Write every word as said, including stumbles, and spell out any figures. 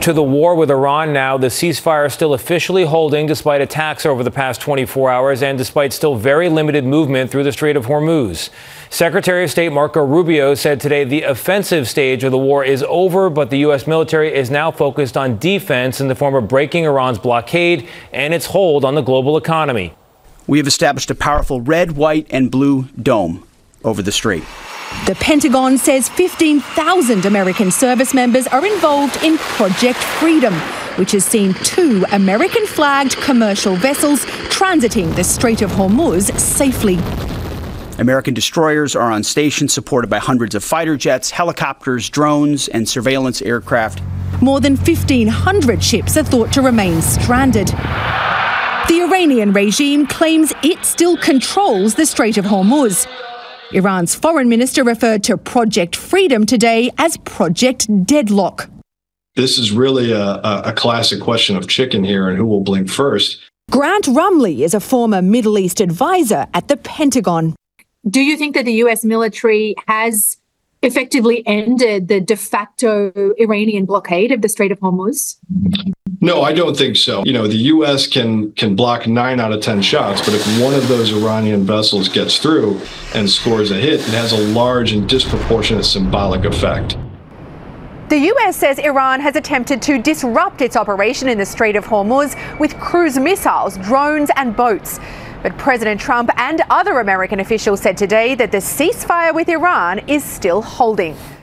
To the war with Iran now, the ceasefire still officially holding despite attacks over the past twenty-four hours and despite still very limited movement through the Strait of Hormuz. Secretary of State Marco Rubio said today the offensive stage of the war is over, but the U S military is now focused on defense in the form of breaking Iran's blockade and its hold on the global economy. We have established a powerful red, white, and blue dome over the strait. The Pentagon says fifteen thousand American service members are involved in Project Freedom, which has seen two American-flagged commercial vessels transiting the Strait of Hormuz safely. American destroyers are on station, supported by hundreds of fighter jets, helicopters, drones, and surveillance aircraft. More than fifteen hundred ships are thought to remain stranded. The Iranian regime claims it still controls the Strait of Hormuz. Iran's foreign minister referred to Project Freedom today as Project Deadlock. This is really a, a classic question of chicken here and who will blink first. Grant Rumley is a former Middle East advisor at the Pentagon. Do you think that the U S military has effectively ended the de facto Iranian blockade of the Strait of Hormuz? No, I don't think so. You know, the U S can can block nine out of ten shots, but if one of those Iranian vessels gets through and scores a hit, it has a large and disproportionate symbolic effect. The U S says Iran has attempted to disrupt its operation in the Strait of Hormuz with cruise missiles, drones and boats. But President Trump and other American officials said today that the ceasefire with Iran is still holding.